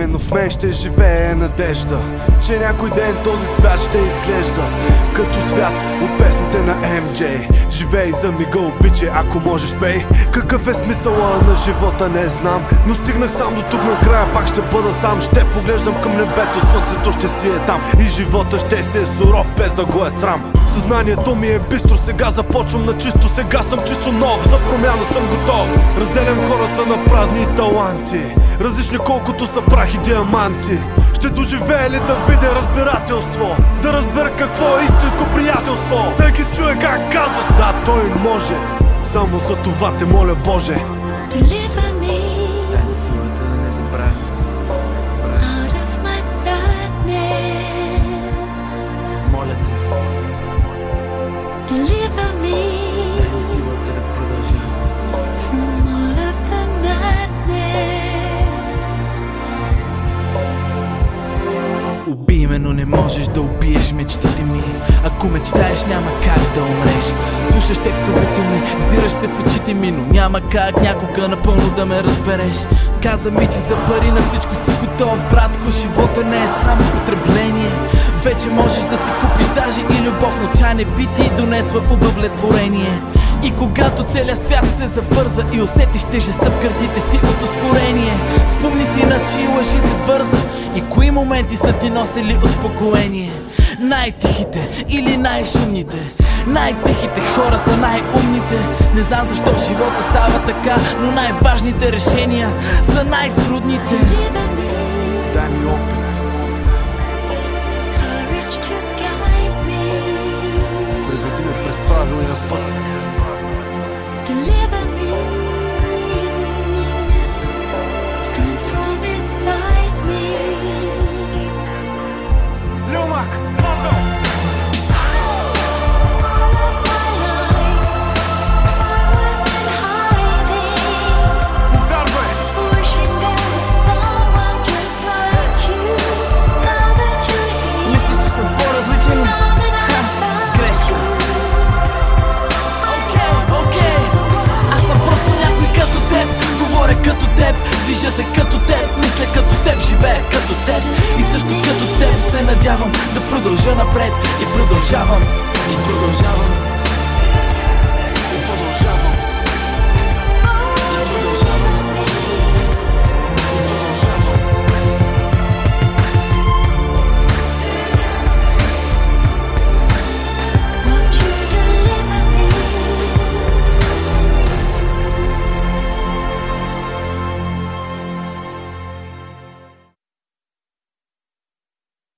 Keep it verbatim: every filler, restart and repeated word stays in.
но в мен ще живее надежда, че някой ден този свят ще изглежда като свят от песните на Ем Джей. Живей за мига, обичай, ако можеш пей. Какъв е смисъла на живота не знам, но стигнах сам до тук накрая, пак ще бъда сам. Ще поглеждам към небето, слънцето ще си е там и живота ще си е суров, без да го е срам. Съзнанието ми е бистро, сега започвам на чисто, сега съм чисто нов, за промяна съм готов. Разделям хората на празни и таланти, различни колкото са прах и диаманти. Ще доживея ли да видя разбирателство, да разбера какво е истинско приятелство, да ги чуя как казват: да, той може, само за това те моля, Боже. Deliver me Дай ми силата да не забравя out of my sadness. Моля те, Deliver me дай ми силата да продължавам. from all of the madness. Убий ме, но не можеш да убиеш мечтите ми. Ако мечтаеш, няма как да умреш. Слушаш текстовете ми, взираш се в очите ми, но няма как някога напълно да ме разбереш. Каза ми, че за пари на всичко си готов, братко, живота не е само потребление. Вече можеш да си купиш даже и любов, но тя не би ти донесла удовлетворение. И когато целият свят се забърза и усетиш тежестта в гърдите си от ускорение, спомни си на чии лъжи се върза и кои моменти са ти носили успокоение. Най-тихите или най-шумните, най-тихите хора са най-умните. Не знам защо в живота става така, но най-важните решения са най-трудните. Дай ми опит, Courage to guide me. приведи ме през правилния път. Deliver me strength from inside me. Люмак, като теб, движа се като теб, мисля като теб, живея като теб и също като теб се надявам да продължа напред и продължавам, и продължавам.